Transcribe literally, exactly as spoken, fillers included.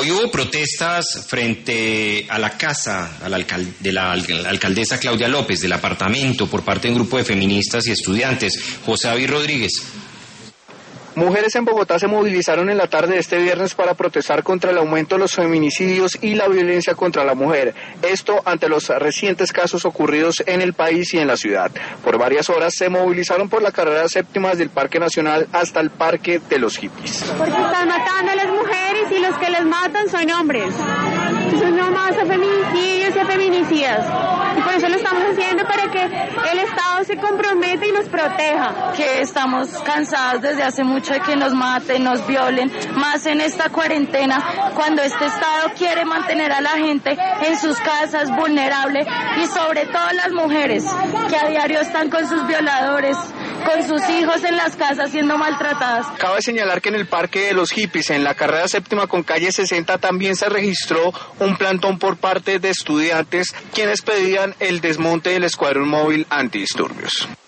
Hoy hubo protestas frente a la casa a la alcal- de la al- alcaldesa Claudia López, del apartamento, por parte de un grupo de feministas y estudiantes. José David Rodríguez. Mujeres en Bogotá se movilizaron en la tarde de este viernes para protestar contra el aumento de los feminicidios y la violencia contra la mujer. Esto ante los recientes casos ocurridos en el país y en la ciudad. Por varias horas se movilizaron por la carrera séptima desde el Parque Nacional hasta el Parque de los Hippies. Porque están matando a las mujeres y los que les matan son hombres. Son nomás a feminicidios y a feminicidas. Y por eso lo estamos haciendo, para que el Estado se comprometa y nos proteja. Que estamos cansados desde hace mucho de que nos maten, nos violen, más en esta cuarentena, cuando este Estado quiere mantener a la gente en sus casas vulnerable, y sobre todo las mujeres que a diario están con sus violadores, con sus hijos en las casas siendo maltratadas. Cabe señalar que en el Parque de los Hippies, en la carrera séptima con calle sesenta, también se registró un plantón por parte de estudiantes, quienes pedían el desmonte del escuadrón móvil antidisturbios.